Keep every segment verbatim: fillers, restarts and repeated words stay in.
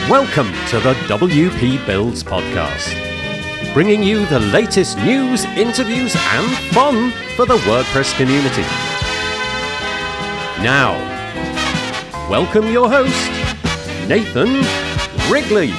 Welcome to the W P Builds podcast, bringing you the latest news, interviews and fun for the WordPress community. Now, welcome your host, Nathan Wrigley.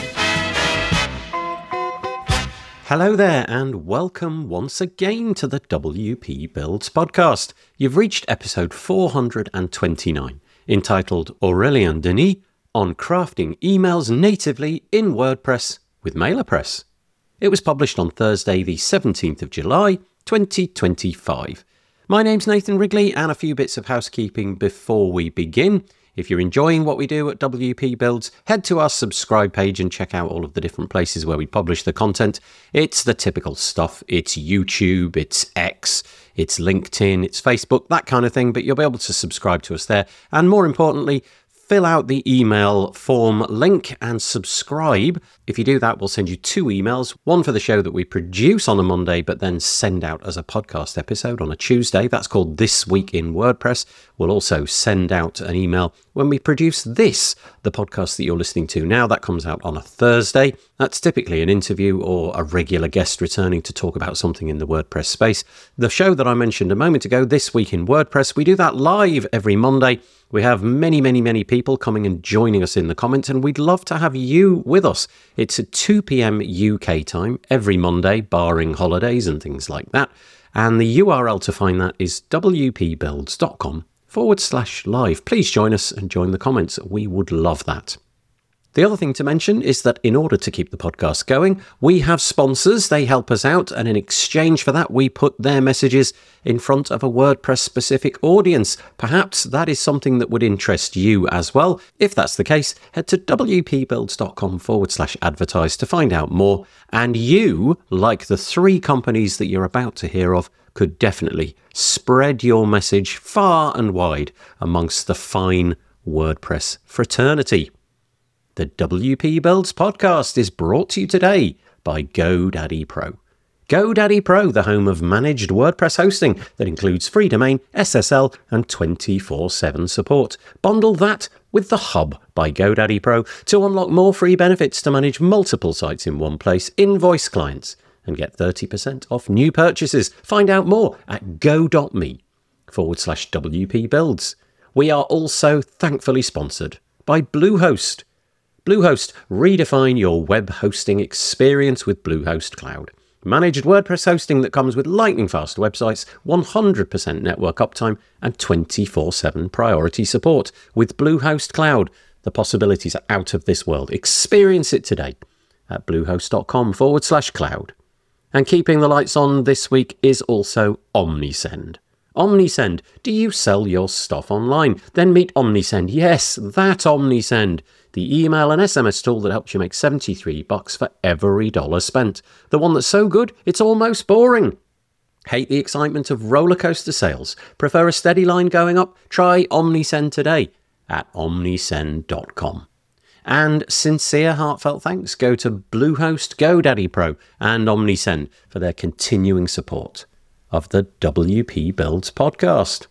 Hello there and welcome once again to the W P Builds podcast. You've reached episode four hundred twenty-nine, entitled Aurélien Denis on crafting emails natively in WordPress with MailerPress. It was published on Thursday, the seventeenth of July, twenty twenty-five. My name's Nathan Wrigley, and a few bits of housekeeping before we begin. If you're enjoying what we do at W P Builds, head to our subscribe page and check out all of the different places where we publish the content. It's the typical stuff. It's YouTube, it's X, it's LinkedIn, it's Facebook, that kind of thing, but you'll be able to subscribe to us there. And more importantly, fill out the email form link and subscribe. If you do that, we'll send you two emails, one for the show that we produce on a Monday, but then send out as a podcast episode on a Tuesday. That's called This Week in WordPress. We'll also send out an email when we produce this, the podcast that you're listening to now. That comes out on a Thursday. That's typically an interview or a regular guest returning to talk about something in the WordPress space. The show that I mentioned a moment ago, This Week in WordPress, we do that live every Monday. We have many, many, many people coming and joining us in the comments, and we'd love to have you with us. It's at two p.m. U K time every Monday, barring holidays and things like that. And the U R L to find that is wpbuilds.com forward slash live. Please join us and join the comments. We would love that. The other thing to mention is that in order to keep the podcast going, we have sponsors. They help us out, and in exchange for that, we put their messages in front of a WordPress-specific audience. Perhaps that is something that would interest you as well. If that's the case, head to wpbuilds.com forward slash advertise to find out more. And you, like the three companies that you're about to hear of, could definitely spread your message far and wide amongst the fine WordPress fraternity. The W P Builds podcast is brought to you today by GoDaddy Pro. GoDaddy Pro, the home of managed WordPress hosting that includes free domain, S S L, and twenty-four seven support. Bundle that with the Hub by GoDaddy Pro to unlock more free benefits to manage multiple sites in one place, invoice clients, and get thirty percent off new purchases. Find out more at go.me forward slash WP Builds. We are also thankfully sponsored by Bluehost. Bluehost, redefine your web hosting experience with Bluehost Cloud. Managed WordPress hosting that comes with lightning-fast websites, one hundred percent network uptime, and twenty-four seven priority support. With Bluehost Cloud, the possibilities are out of this world. Experience it today at bluehost.com forward slash cloud. And keeping the lights on this week is also Omnisend. Omnisend, do you sell your stuff online? Then meet Omnisend. Yes, that Omnisend. The email and S M S tool that helps you make seventy-three bucks for every dollar spent. The one that's so good, it's almost boring. Hate the excitement of roller coaster sales? Prefer a steady line going up? Try Omnisend today at omnisend dot com. And sincere, heartfelt thanks go to Bluehost, GoDaddy Pro, and Omnisend for their continuing support of the W P Builds podcast.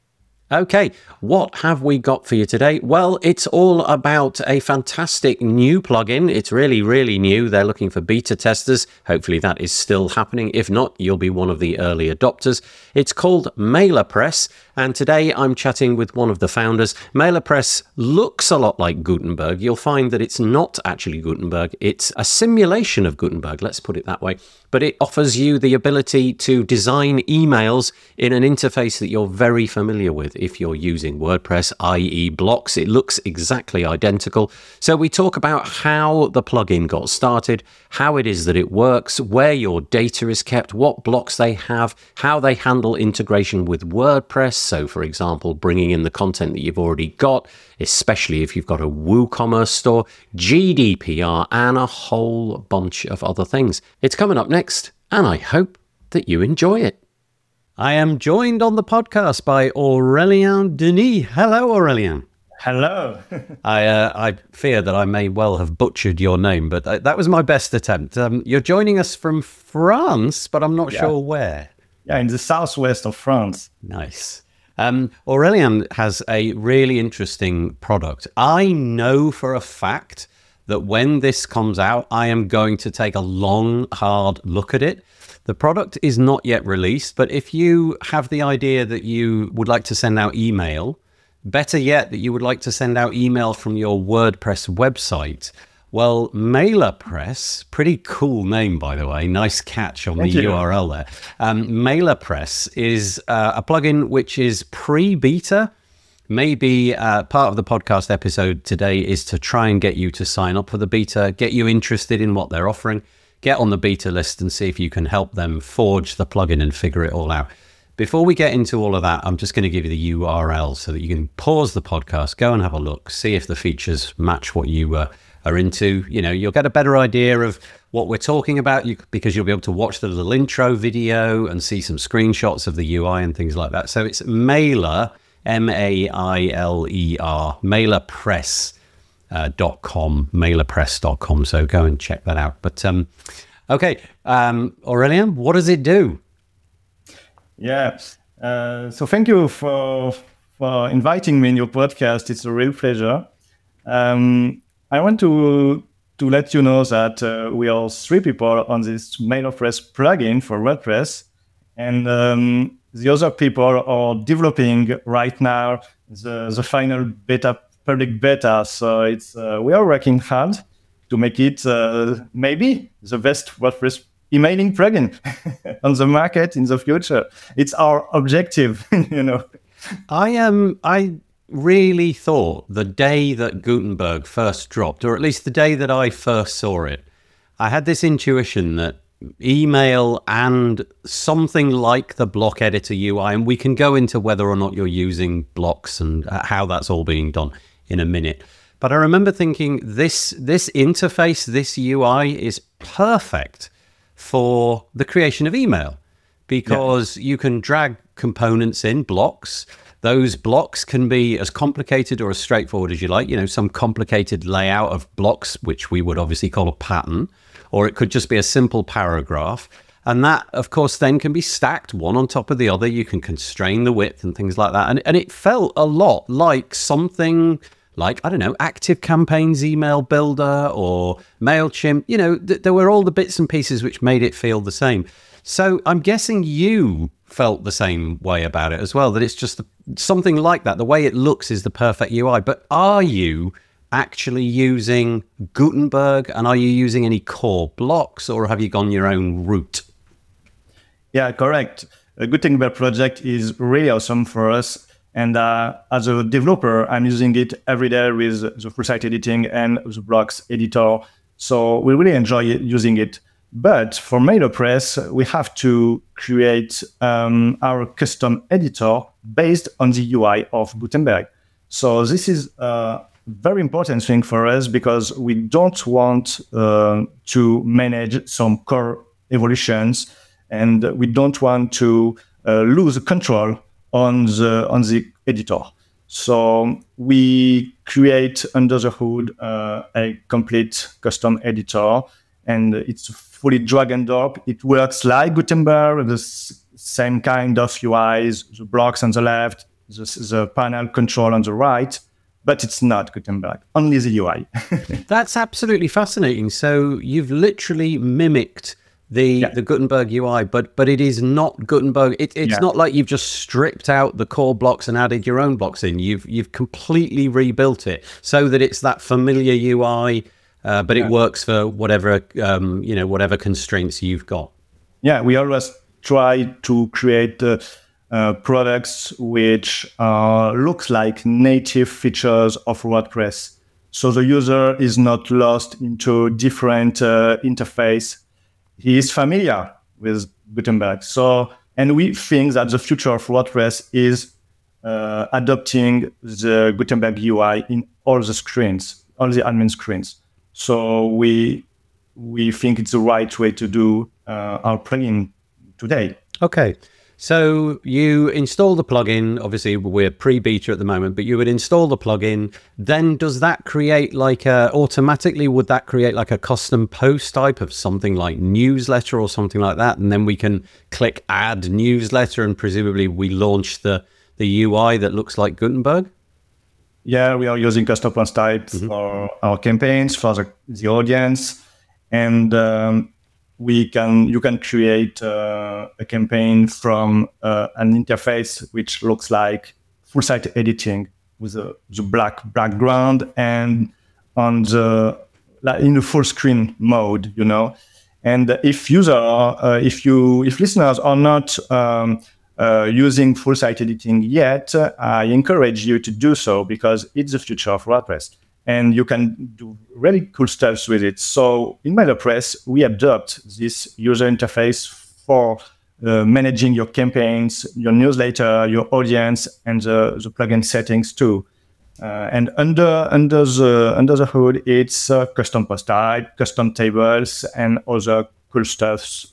Okay, what have we got for you today? Well, it's all about a fantastic new plugin. It's really, really new. They're looking for beta testers. Hopefully that is still happening. If not, you'll be one of the early adopters. It's called MailerPress, and today I'm chatting with one of the founders. MailerPress looks a lot like Gutenberg. You'll find that it's not actually Gutenberg. It's a simulation of Gutenberg, let's put it that way. But it offers you the ability to design emails in an interface that you're very familiar with if you're using WordPress, that is blocks. It looks exactly identical. So we talk about how the plugin got started, how it is that it works, where your data is kept, what blocks they have, how they handle integration with WordPress. So, for example, bringing in the content that you've already got, especially if you've got a WooCommerce store, G D P R, and a whole bunch of other things. It's coming up next, and I hope that you enjoy it. I am joined on the podcast by Aurélien Denis. Hello, Aurélien. Hello. I uh, I fear that I may well have butchered your name, but uh, that was my best attempt. Um, you're joining us from France, but I'm not yeah. sure where. Yeah, in the southwest of France. Nice. Um, Aurélien has a really interesting product. I know for a fact that when this comes out, I am going to take a long, hard look at it. The product is not yet released, but if you have the idea that you would like to send out email, better yet, that you would like to send out email from your WordPress website, well, MailerPress, pretty cool name, by the way. Nice catch on Thank the you. U R L there. Um, MailerPress is uh, a plugin which is pre-beta. Maybe uh, part of the podcast episode today is to try and get you to sign up for the beta, get you interested in what they're offering, get on the beta list and see if you can help them forge the plugin and figure it all out. Before we get into all of that, I'm just going to give you the U R L so that you can pause the podcast, go and have a look, see if the features match what you uh, are into. You know, you'll get a better idea of what we're talking about you, because you'll be able to watch the little intro video and see some screenshots of the U I and things like that. So it's Mailer, M A I L E R, MailerPress uh, dot com, MailerPress dot com. So go and check that out. But um, okay, um, Aurélien, what does it do? Yeah. Uh, so thank you for for inviting me in your podcast. It's a real pleasure. Um, I want to to let you know that uh, we are three people on this MailerPress plugin for WordPress, and um, the other people are developing right now the the final beta, public beta. So it's uh, we are working hard to make it uh, maybe the best WordPress emailing plugin on the market in the future. It's our objective, you know. I um I really thought the day that Gutenberg first dropped, or at least the day that I first saw it, I had this intuition that email and something like the block editor U I, and we can go into whether or not you're using blocks and how that's all being done in a minute. But I remember thinking this this interface, this U I is perfect for the creation of email, because yeah. you can drag components in, blocks. Those blocks can be as complicated or as straightforward as you like, you know, some complicated layout of blocks, which we would obviously call a pattern, or it could just be a simple paragraph. And that, of course, then can be stacked one on top of the other. You can constrain the width and things like that. And, and it felt a lot like something like, I don't know, ActiveCampaign's email builder or MailChimp. You know, th- there were all the bits and pieces which made it feel the same. So I'm guessing you felt the same way about it as well, that it's just the, something like that. The way it looks is the perfect U I. But are you actually using Gutenberg, and are you using any core blocks, or have you gone your own route? Yeah, correct. A Gutenberg project is really awesome for us. And uh, as a developer, I'm using it every day with the full site editing and the blocks editor. So we really enjoy using it. But for MailerPress, we have to create um, our custom editor based on the U I of Gutenberg. So this is a very important thing for us, because we don't want uh, to manage some core evolutions, and we don't want to uh, lose control on the on the editor. So we create under the hood uh, a complete custom editor, and it's fully drag and drop. It works like Gutenberg, the s- same kind of U Is, the blocks on the left, the, the panel control on the right, but it's not Gutenberg, only the U I. That's absolutely fascinating. So you've literally mimicked the yeah. the Gutenberg U I, but but it is not Gutenberg. It, it's yeah. not like you've just stripped out the core blocks and added your own blocks in. You've you've completely rebuilt it so that it's that familiar U I, uh, but yeah. it works for whatever um, you know whatever constraints you've got. Yeah, we always try to create uh, uh, products which uh, looks like native features of WordPress, so the user is not lost into different uh, interface. He is familiar with Gutenberg. So, and we think that the future of WordPress is uh, adopting the Gutenberg U I in all the screens, all the admin screens. So we we think it's the right way to do uh, our plugin today. Okay. So you install the plugin. Obviously, we're pre-beta at the moment, but you would install the plugin. Then does that create like a, automatically, would that create like a custom post type of something like newsletter or something like that? And then we can click add newsletter, and presumably we launch the, the U I that looks like Gutenberg? Yeah, we are using custom post type mm-hmm. for our campaigns, for the, the audience, and um, we can you can create uh, a campaign from uh, an interface which looks like full site editing with a, the black background and on the like in the full screen mode, you know. And if user, uh, if you if listeners are not um, uh, using full site editing yet, uh, I encourage you to do so because it's the future of WordPress. And you can do really cool stuff with it. So in MailerPress, we adopt this user interface for uh, managing your campaigns, your newsletter, your audience, and the, the plugin settings too. Uh, and under under the under the hood, it's uh, custom post type, custom tables, and other cool stuff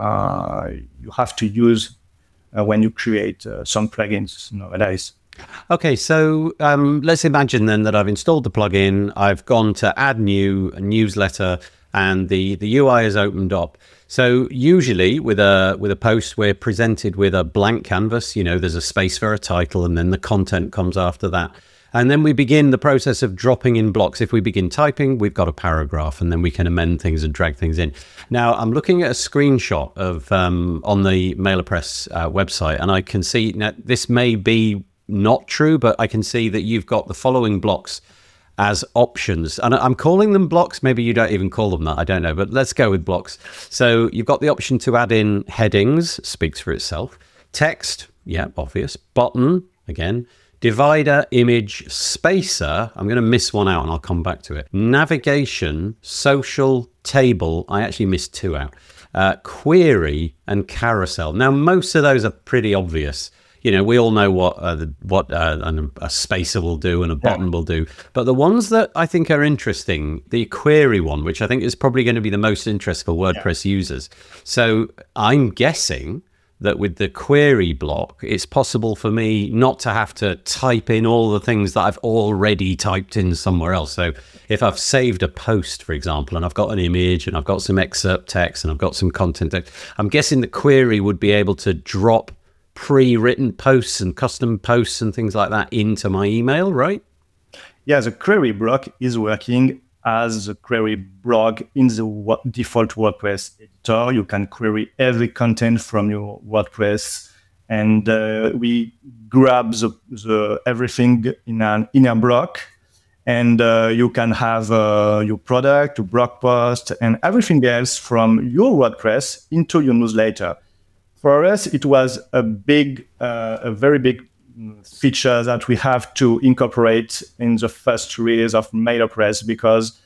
uh, you have to use uh, when you create uh, some plugins nowadays. Okay, so um, let's imagine then that I've installed the plugin, I've gone to add new a newsletter, and the, the U I is opened up. So usually with a with a post, we're presented with a blank canvas. You know, there's a space for a title, and then the content comes after that. And then we begin the process of dropping in blocks. If we begin typing, we've got a paragraph, and then we can amend things and drag things in. Now, I'm looking at a screenshot of um, on the MailerPress uh, website, and I can see now this may be not true, but I can see that you've got the following blocks as options, and I'm calling them blocks. Maybe you don't even call them that, I don't know, but let's go with blocks. So you've got the option to add in headings, speaks for itself, text, yeah, obvious, button, again, divider, image, spacer, I'm going to miss one out and I'll come back to it, navigation, social, table, I actually missed two out, uh, query, and carousel. Now, most of those are pretty obvious. You know, we all know what uh, the, what uh, a spacer will do and a button yeah. will do. But the ones that I think are interesting, the query one, which I think is probably going to be the most interesting for WordPress yeah. users. So I'm guessing that with the query block, it's possible for me not to have to type in all the things that I've already typed in somewhere else. So if I've saved a post, for example, and I've got an image and I've got some excerpt text and I've got some content text, I'm guessing the query would be able to drop pre-written posts and custom posts and things like that into my email, right? Yeah, the query block is working as a query block in the w- default WordPress editor. You can query every content from your WordPress, and uh, we grab the, the everything in an inner block, and uh, you can have uh, your product, your blog post, and everything else from your WordPress into your newsletter. For us, it was a big, uh, a very big feature that we have to incorporate in the first release of MailerPress because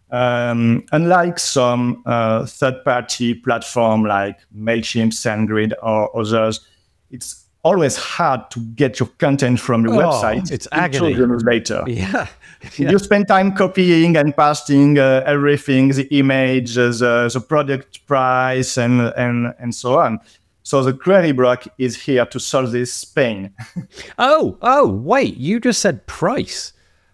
um, unlike some uh, third-party platform like MailChimp, SendGrid, or others, it's always hard to get your content from your oh, website it's agony. into the newsletter. Yeah. yeah. You spend time copying and pasting uh, everything, the image, uh, the, the product price, and and and so on. So the query block is here to solve this pain. oh, oh, wait! You just said price,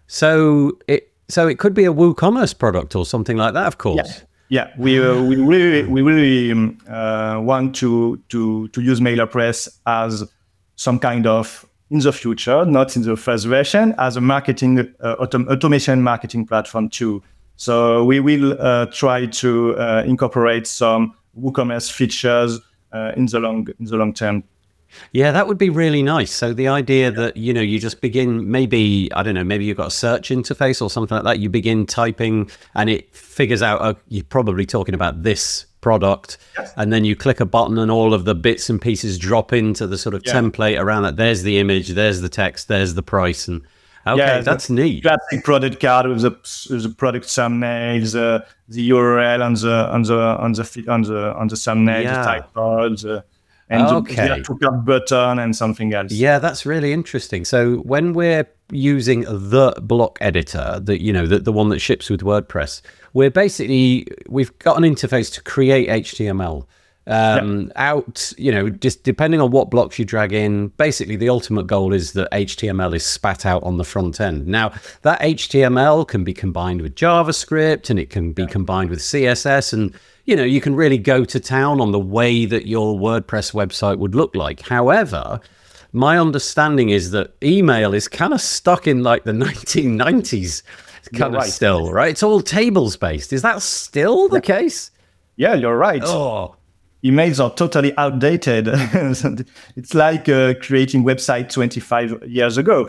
so it so it could be a WooCommerce product or something like that, of course. Yeah, yeah. We uh, we really we really um, uh, want to to to use MailerPress as some kind of in the future, not in the first version, as a marketing uh, autom- automation marketing platform too. So we will uh, try to uh, incorporate some WooCommerce features. Uh, in the long in the long term. Yeah, that would be really nice. So the idea that, you know, you just begin, maybe, I don't know, maybe you've got a search interface or something like that. You begin typing and it figures out, oh, you're probably talking about this product. Yes. And then you click a button and all of the bits and pieces drop into the sort of yeah. template around that. There's the image, there's the text, there's the price. And okay, yeah, that's neat. Classic product card with the, with the product thumbnails, uh, the U R L on the on the on the on the on the thumbnail, yeah. the type uh, and okay. the actual button and something else. Yeah, that's really interesting. So when we're using the block editor, that you know, the, the one that ships with WordPress, we're basically we've got an interface to create H T M L. Um, yep. out, you know, just depending on what blocks you drag in, basically the ultimate goal is that H T M L is spat out on the front end. Now, that H T M L can be combined with JavaScript and it can be combined with C S S, and, you know, you can really go to town on the way that your WordPress website would look like. However, my understanding is that email is kind of stuck in like the nineteen nineties kind You're of right. still, right? It's all tables based. Is that still the Yeah. case? Yeah, you're right. Oh, Emails are totally outdated. It's like uh, creating website twenty-five years ago.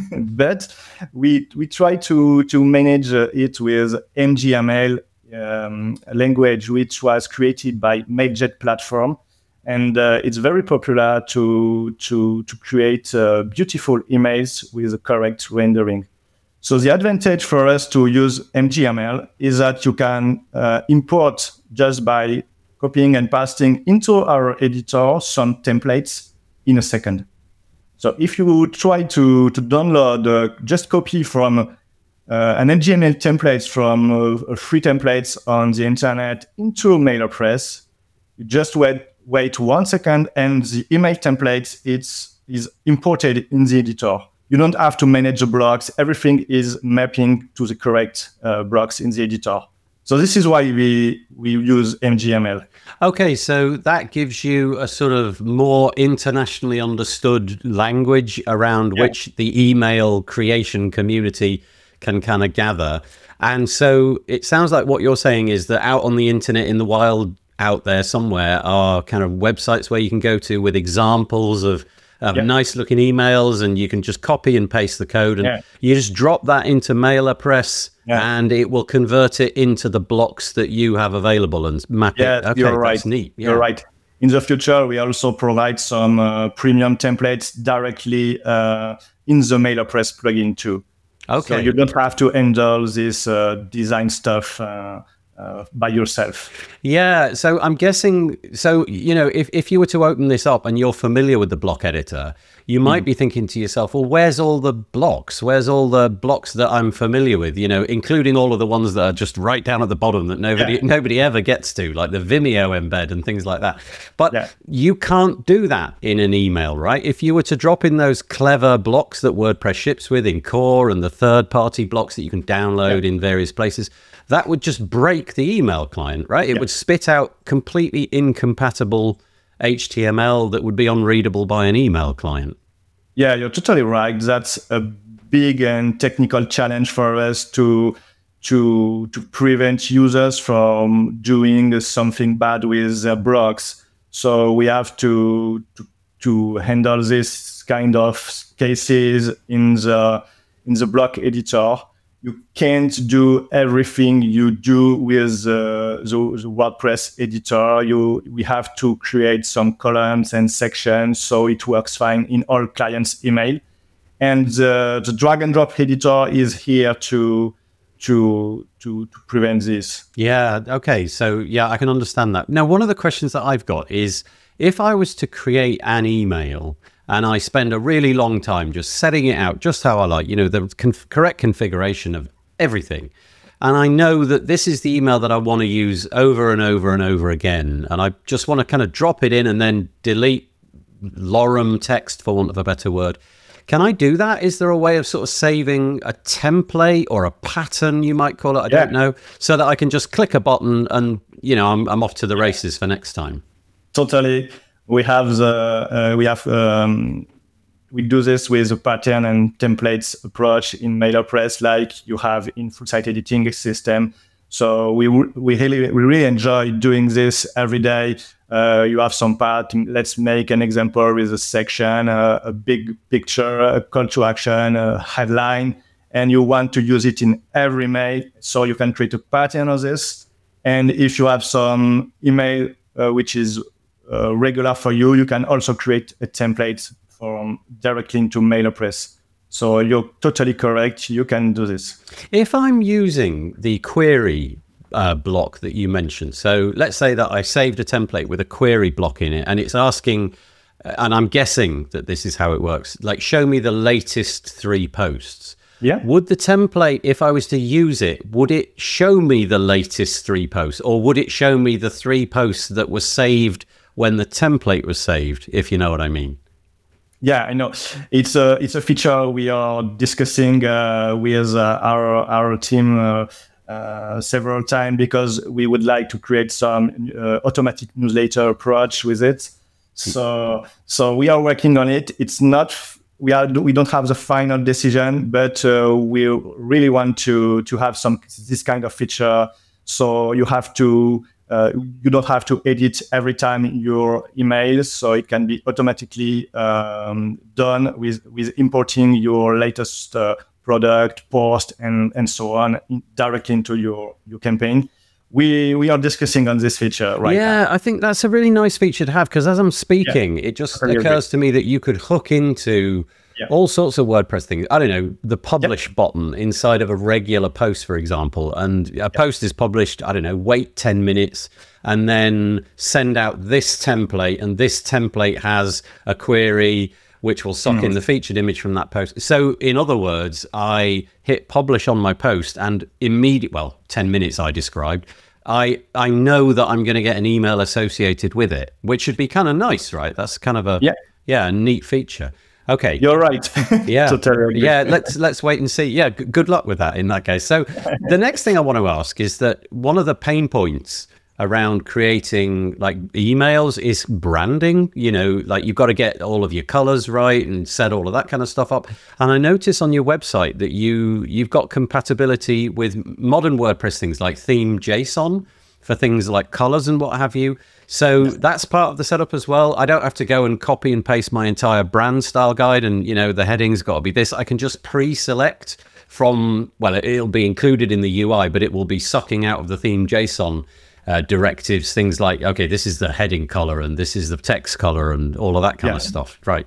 But we we try to to manage uh, it with M G M L um, language, which was created by Mailjet platform, and uh, it's very popular to to to create uh, beautiful emails with the correct rendering. So the advantage for us to use M G M L is that you can uh, import just by copying and pasting into our editor some templates in a second. So if you try to, to download, uh, just copy from uh, an M G M L template from uh, free templates on the internet into MailerPress, you just wait, wait one second and the email template it's, is imported in the editor. You don't have to manage the blocks. Everything is mapping to the correct uh, blocks in the editor. So this is why we, we use M G M L. okay. So that gives you a sort of more internationally understood language around Yeah. which the email creation community can kind of gather. And so it sounds like what you're saying is that out on the internet in the wild out there somewhere are kind of websites where you can go to with examples of Um, Yeah. nice looking emails, and you can just copy and paste the code, and Yeah. you just drop that into MailerPress, Yeah. and it will convert it into the blocks that you have available and map Yeah, it. Okay, you're right. that's neat. Yeah. You're right. In the future, we also provide some uh, premium templates directly uh, in the MailerPress plugin too. Okay. So you don't have to handle this uh, design stuff uh, uh, by yourself. Yeah, so I'm guessing, so, you know, if, if you were to open this up and you're familiar with the block editor, you might Mm. be thinking to yourself, well, where's all the blocks? Where's all the blocks that I'm familiar with, you know, including all of the ones that are just right down at the bottom that nobody Yeah. nobody ever gets to, like the Vimeo embed and things like that. But Yeah. you can't do that in an email, right? If you were to drop in those clever blocks that WordPress ships with in Core and the third-party blocks that you can download Yeah. in various places, that would just break the email client, right? It Yeah. would spit out completely incompatible H T M L that would be unreadable by an email client. Yeah, you're totally right. That's a big and technical challenge for us to to to prevent users from doing something bad with their blocks. So we have to to, to handle this kind of cases in the in the block editor. You can't do everything you do with uh, the, the WordPress editor. You we have to create some columns and sections so it works fine in all clients' email. And the, the drag and drop editor is here to to to, to prevent this. Yeah, okay. So, yeah, I can understand that. Now, one of the questions that I've got is, if I was to create an email and I spend a really long time just setting it out just how I like, you know, the conf- correct configuration of everything, and I know that this is the email that I want to use over and over and over again, and I just want to kind of drop it in and then delete lorem text, for want of a better word, can I do that? Is there a way of sort of saving a template or a pattern, you might call it? I Yeah. don't know, so that I can just click a button and, you know, I'm, I'm off to the races for next time. Totally. We have the uh, we have um, we do this with a pattern and templates approach in MailerPress, like you have in full site editing system. So we we really we really enjoy doing this every day. Uh, you have some part. Let's make an example with a section, uh, a big picture, a call to action, a headline, and you want to use it in every mail. So you can create a pattern of this. And if you have some email uh, which is uh, regular for you, you can also create a template from directly into MailerPress. So you're totally correct. You can do this. If I'm using the query uh, block that you mentioned, so let's say that I saved a template with a query block in it, and it's asking, and I'm guessing that this is how it works, like show me the latest three posts. Yeah. Would the template, if I was to use it, would it show me the latest three posts, or would it show me the three posts that were saved when the template was saved, if you know what I mean? Yeah, I know. It's a it's a feature we are discussing uh, with uh, our our team uh, uh, several times, because we would like to create some uh, automatic newsletter approach with it. So so we are working on it. It's not we are we don't have the final decision, but uh, we really want to to have some this kind of feature. So you have to uh, you don't have to edit every time your emails, so it can be automatically um, done with with importing your latest uh, product, post, and and so on in, directly into your your campaign. We we are discussing on this feature right yeah, now. Yeah, I think that's a really nice feature to have, because as I'm speaking, yeah, it just occurs to me that you could hook into yeah. all sorts of WordPress things. I don't know, the publish yep. button inside of a regular post, for example, and a yep. post is published, I don't know, wait ten minutes and then send out this template, and this template has a query which will suck mm. in the featured image from that post. So in other words, I hit publish on my post, and immediate, well, ten minutes I described, I I know that I'm going to get an email associated with it, which should be kind of nice, right? That's kind of a yeah, yeah a neat feature. Okay, you're right. Yeah, totally yeah. Let's let's wait and see. Yeah, g- good luck with that in that case. So the next thing I want to ask is that one of the pain points around creating like emails is branding. You know, like you've got to get all of your colors right and set all of that kind of stuff up. And I notice on your website that you you've got compatibility with modern WordPress things like theme JSON for things like colors and what have you. So that's part of the setup as well. I don't have to go and copy and paste my entire brand style guide and, you know, the heading's got to be this. I can just pre-select from, well, it'll be included in the U I, but it will be sucking out of the theme JSON Uh, directives, things like, okay, this is the heading color and this is the text color and all of that kind yeah. of stuff, right?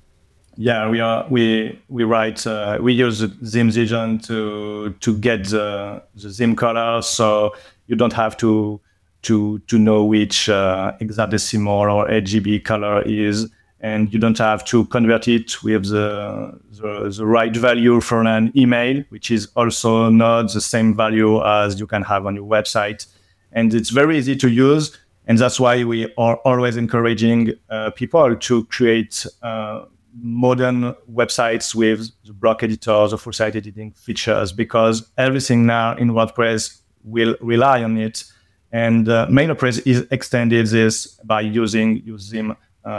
Yeah, we are we we write uh, we use Theme Vision to to get the the theme color, so you don't have to to to know which uh, hexadecimal or R G B color is, and you don't have to convert it with the, the the right value for an email, which is also not the same value as you can have on your website. And it's very easy to use. And that's why we are always encouraging uh, people to create uh, modern websites with the block editors or full site editing features, because everything now in WordPress will rely on it. And uh, MailerPress is extended this by using your Theme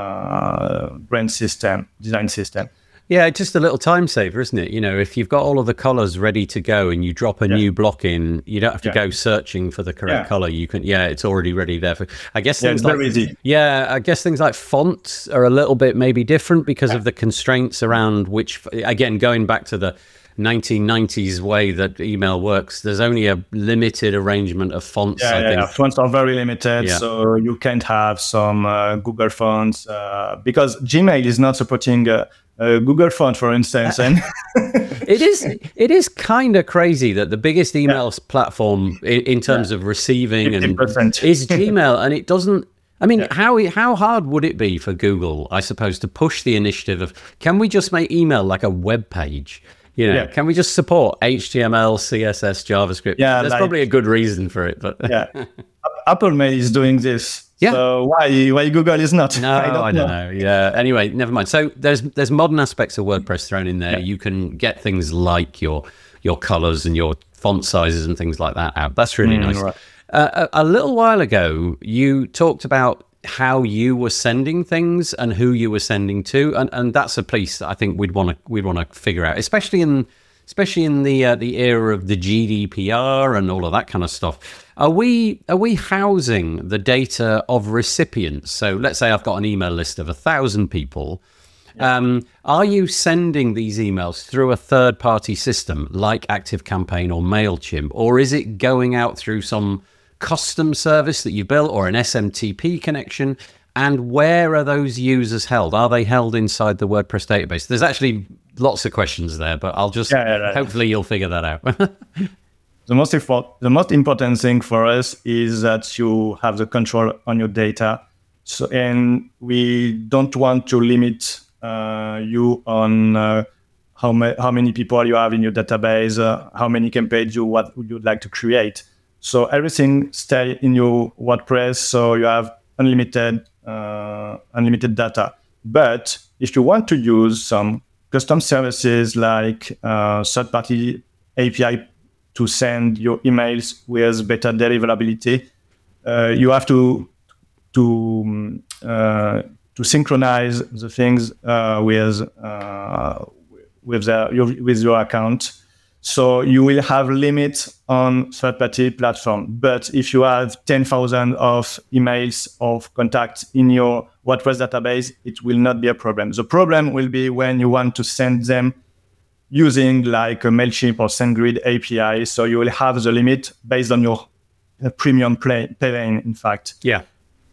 uh, brand system, design system. Yeah, it's just a little time saver, isn't it? You know, if you've got all of the colors ready to go and you drop a yeah. new block in, you don't have to yeah. go searching for the correct yeah. color. You can, yeah, it's already ready there. For, I guess yeah, things it's like, very easy. Yeah, I guess things like fonts are a little bit maybe different because yeah. of the constraints around which, again, going back to the nineteen nineties way that email works, there's only a limited arrangement of fonts. Yeah, I yeah, think. yeah. Fonts are very limited, Yeah. so you can't have some uh, Google fonts uh, because Gmail is not supporting uh, uh, Google font, for instance. And it is it is kind of crazy that the biggest email Yeah. platform in, in terms Yeah. of receiving fifty and percent. is Gmail, and it doesn't. I mean, Yeah. how how hard would it be for Google, I suppose, to push the initiative of, can we just make email like a web page? You know, Yeah. can we just support H T M L, C S S, JavaScript? Yeah, There's like- probably a good reason for it, but yeah, Apple Mail is doing this. Yeah. So why why Google is not? no, I don't, I don't know. know. Yeah. Anyway, never mind. So there's there's modern aspects of WordPress thrown in there. Yeah. You can get things like your your colors and your font sizes and things like that out. That's really Mm, nice. right. Uh, a, a little while ago, you talked about how you were sending things and who you were sending to, and, and that's a piece that I think we'd want to we'd want to figure out, especially in especially in the uh, the era of the G D P R and all of that kind of stuff. Are we are we housing the data of recipients? So let's say I've got an email list of a thousand people. Yeah. Um, are you sending these emails through a third-party system like ActiveCampaign or MailChimp, or is it going out through some custom service that you built or an S M T P connection? And where are those users held? Are they held inside the WordPress database? There's actually lots of questions there, but I'll just Yeah, yeah, yeah. hopefully you'll figure that out. The most important the most important thing for us is that you have the control on your data. So, and we don't want to limit uh, you on uh, how ma- how many people you have in your database, uh, how many campaigns you what you'd like to create. So everything stay in your WordPress, so you have unlimited uh, unlimited data. But if you want to use some custom services like uh, third-party A P I to send your emails with better deliverability, uh, you have to to uh, to to synchronize the things uh, with uh, with the, your, with your account. So you will have limits on third-party platform. But if you have ten thousand of emails of contacts in your WordPress database, it will not be a problem. The problem will be when you want to send them using like a MailChimp or SendGrid A P I. So you will have the limit based on your uh, premium play, plane, in fact. Yeah.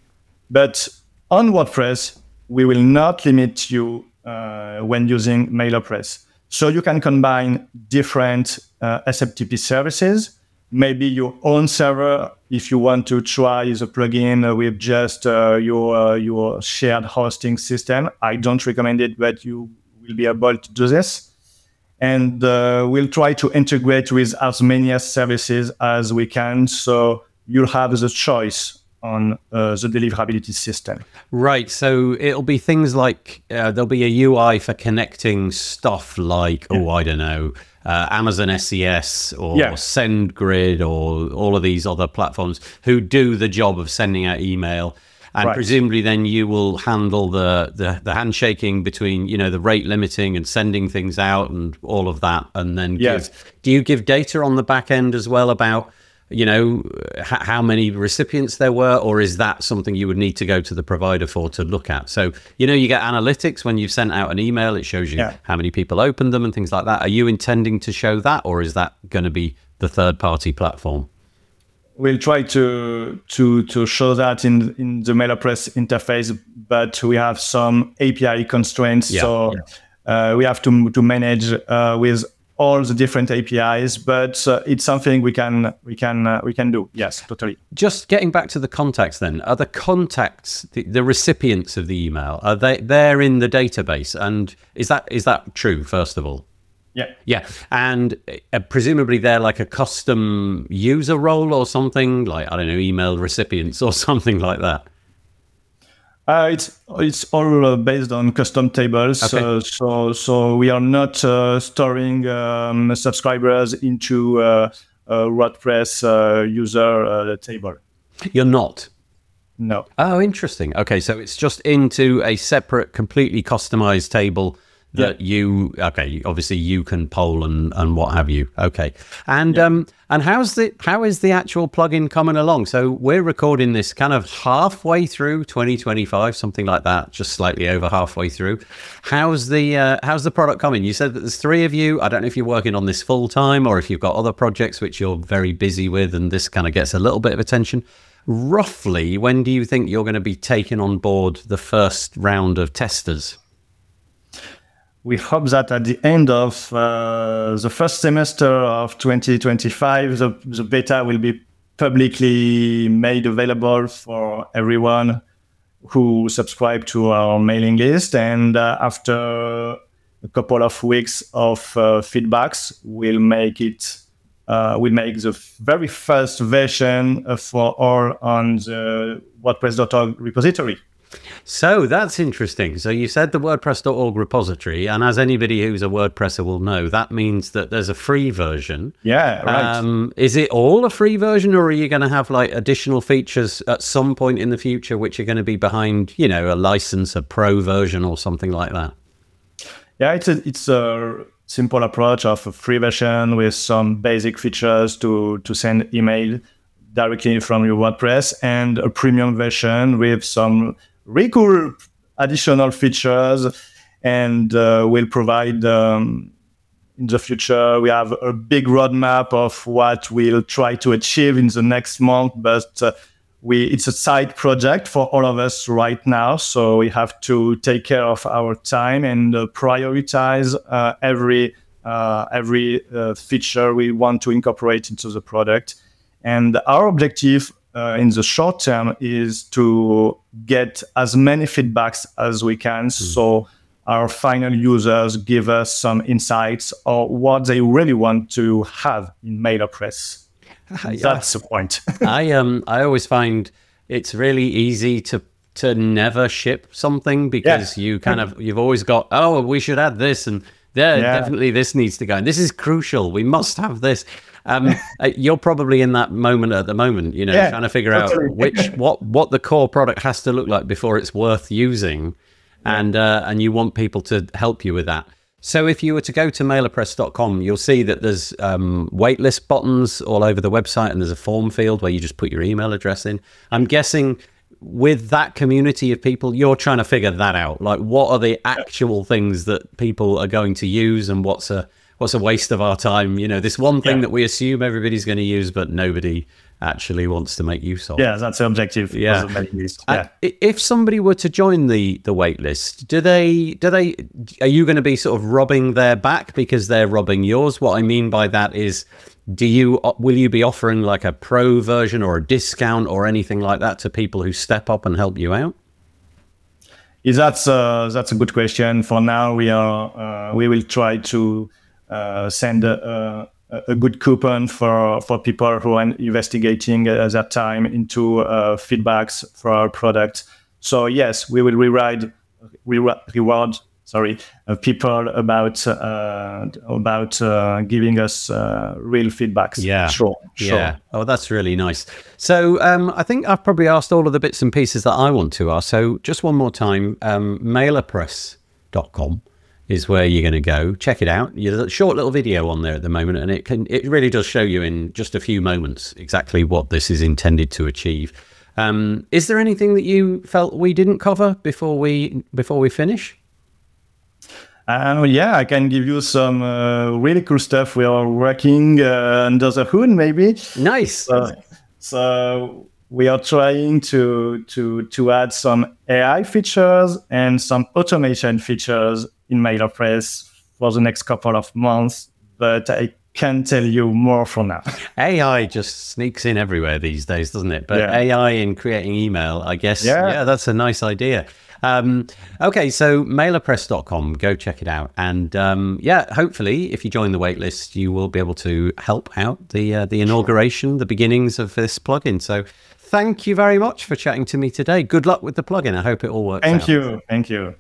But on WordPress, we will not limit you uh, when using MailerPress. So you can combine different uh, S M T P services, maybe your own server if you want to try the plugin with just uh, your uh, your shared hosting system. I don't recommend it, but you will be able to do this. And uh, we'll try to integrate with as many services as we can, so you'll have the choice on uh, the deliverability system. Right. So it'll be things like uh, there'll be a U I for connecting stuff like, yeah. oh, I don't know, uh, Amazon S E S or yeah. SendGrid or all of these other platforms who do the job of sending out email. And right. presumably then you will handle the, the, the handshaking between, you know, the rate limiting and sending things out and all of that. And then yes. give, do you give data on the back end as well about, you know, h- how many recipients there were, or is that something you would need to go to the provider for to look at? So, you know, you get analytics when you've sent out an email, it shows you yeah. how many people opened them and things like that. Are you intending to show that, or is that going to be the third party platform? We'll try to to to show that in in the MailerPress interface, but we have some A P I constraints, yeah. so yeah. Uh, we have to to manage uh, with all the different A P Is, but uh, it's something we can we can uh, we can do. Yes, totally. Just getting back to the contacts, then, are the contacts the, the recipients of the email? Are they they're in the database, and is that is that true? First of all, yeah, yeah, and uh, presumably they're like a custom user role or something, like I don't know, email recipients or something like that. Uh, it's it's all uh, based on custom tables, okay. uh, so so we are not uh, storing um, subscribers into uh, a WordPress uh, user uh, table. You're not? No. Oh, interesting. Okay, so it's just into a separate, completely customized table that yeah. you, okay, obviously you can poll and, and what have you. Okay. And yeah. um and how's the how is the actual plugin coming along? So we're recording this kind of halfway through twenty twenty-five, something like that, just slightly over halfway through. How's the uh, how's the product coming? You said that there's three of you. I don't know if you're working on this full time or if you've got other projects which you're very busy with and this kind of gets a little bit of attention. Roughly, when do you think you're going to be taking on board the first round of testers? We hope that at the end of uh, the first semester of twenty twenty-five, the, the beta will be publicly made available for everyone who subscribe to our mailing list. And uh, after a couple of weeks of uh, feedbacks, we'll make it. Uh, we'll make the very first version for all on the WordPress dot org repository. So that's interesting. So you said the WordPress dot org repository, and as anybody who's a WordPresser will know, that means that there's a free version. Yeah, right. Um, is it all a free version, or are you going to have like additional features at some point in the future which are going to be behind, you know, a license, a pro version or something like that? Yeah, it's a, it's a simple approach of a free version with some basic features to, to send email directly from your WordPress, and a premium version with some really cool additional features, and uh, we'll provide um, in the future. We have a big roadmap of what we'll try to achieve in the next month, but uh, we it's a side project for all of us right now, so we have to take care of our time and uh, prioritize uh, every uh, every uh, feature we want to incorporate into the product. And our objective Uh, in the short term is to get as many feedbacks as we can, mm. so our final users give us some insights or what they really want to have in MailerPress. That's the point. I um I always find it's really easy to to never ship something because yeah. you kind of you've always got, oh, we should add this, and Yeah, Yeah. definitely this needs to go. And this is crucial. We must have this. Um, uh, you're probably in that moment at the moment, you know, Yeah, trying to figure totally. out which what what the core product has to look like before it's worth using, and uh, and you want people to help you with that. So if you were to go to mailerpress dot com, you'll see that there's um, waitlist buttons all over the website, and there's a form field where you just put your email address in. I'm guessing with that community of people, you're trying to figure that out. Like, what are the actual things that people are going to use, and what's a what's a waste of our time? You know, this one thing Yeah. that we assume everybody's going to use, but nobody actually wants to make use of. Yeah, that's the objective. Yeah. of the mailing list. Uh, Yeah. i- if somebody were to join the the wait list, do they do they are you going to be sort of robbing their back because they're robbing yours? What I mean by that is, do you will you be offering like a pro version or a discount or anything like that to people who step up and help you out? Is that's uh, that's a good question. For now, we are uh, we will try to uh, send a, a, a good coupon for for people who are investigating at that time into uh, feedbacks for our product. So yes, we will rewrite re- reward sorry uh, people about uh, about uh, giving us uh, real feedbacks. Yeah. Sure. Sure. Yeah. Oh, that's really nice. So um, I think I've probably asked all of the bits and pieces that I want to ask. So just one more time, um, mailerpress dot com is where you're going to go. Check it out. There's a short little video on there at the moment, and it can it really does show you in just a few moments exactly what this is intended to achieve. Um, is there anything that you felt we didn't cover before we before we finish? Uh, yeah, I can give you some uh, really cool stuff. We are working uh, under the hood, maybe. Nice. Uh, so we are trying to to to add some A I features and some automation features in MailerPress for the next couple of months, but I can't tell you more for now. A I just sneaks in everywhere these days, doesn't it? But Yeah. A I in creating email, I guess, yeah, Yeah. that's a nice idea. Um, okay, so mailerpress dot com, go check it out. And um, yeah, hopefully, if you join the waitlist, you will be able to help out the uh, the inauguration, the beginnings of this plugin. So thank you very much for chatting to me today. Good luck with the plugin. I hope it all works Thank out. you. Thank you.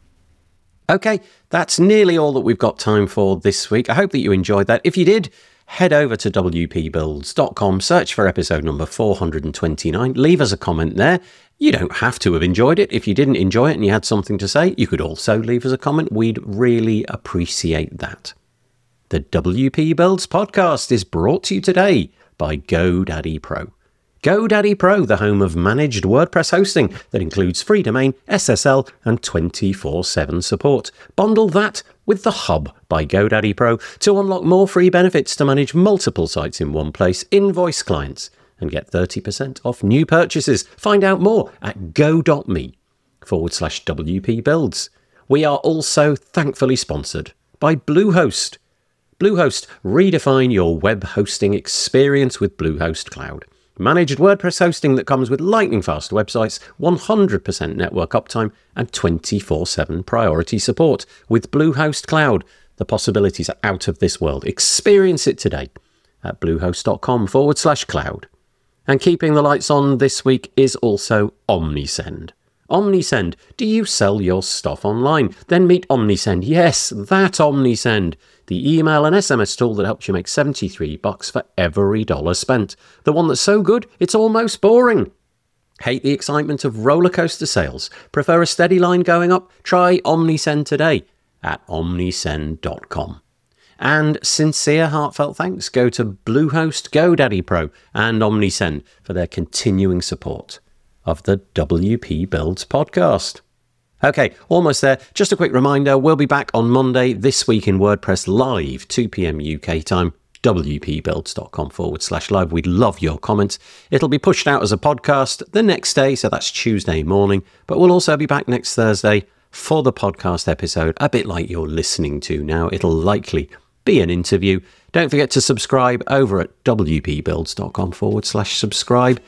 Okay, that's nearly all that we've got time for this week. I hope that you enjoyed that. If you did, head over to w p builds dot com, search for episode number four hundred twenty-nine, leave us a comment there. You don't have to have enjoyed it. If you didn't enjoy it and you had something to say, you could also leave us a comment. We'd really appreciate that. The W P Builds podcast is brought to you today by GoDaddy Pro. GoDaddy Pro, the home of managed WordPress hosting that includes free domain, S S L, and twenty-four seven support. Bundle that with the Hub by GoDaddy Pro to unlock more free benefits to manage multiple sites in one place, invoice clients, and get thirty percent off new purchases. Find out more at go.me forward slash WP Builds. We are also thankfully sponsored by Bluehost. Bluehost, redefine your web hosting experience with Bluehost Cloud. Managed WordPress hosting that comes with lightning-fast websites, one hundred percent network uptime, and twenty-four seven priority support. With Bluehost Cloud, the possibilities are out of this world. Experience it today at bluehost.com forward slash cloud. And keeping the lights on this week is also Omnisend. Omnisend, do you sell your stuff online? Then meet Omnisend. Yes, that Omnisend. The email and S M S tool that helps you make seventy-three bucks for every dollar spent. The one that's so good, it's almost boring. Hate the excitement of roller coaster sales? Prefer a steady line going up? Try Omnisend today at omnisend dot com. And sincere, heartfelt thanks go to Bluehost, GoDaddy Pro, and Omnisend for their continuing support of the W P Builds podcast. Okay, almost there. Just a quick reminder, we'll be back on Monday, This Week in WordPress live, two p.m. U K time, wpbuilds.com forward slash live. We'd love your comments. It'll be pushed out as a podcast the next day, so that's Tuesday morning, but we'll also be back next Thursday for the podcast episode, a bit like you're listening to now. It'll likely be an interview. Don't forget to subscribe over at wpbuilds.com forward slash subscribe.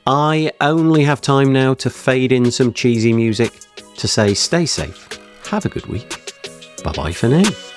I only have time now to fade in some cheesy music to say stay safe, have a good week, bye bye for now.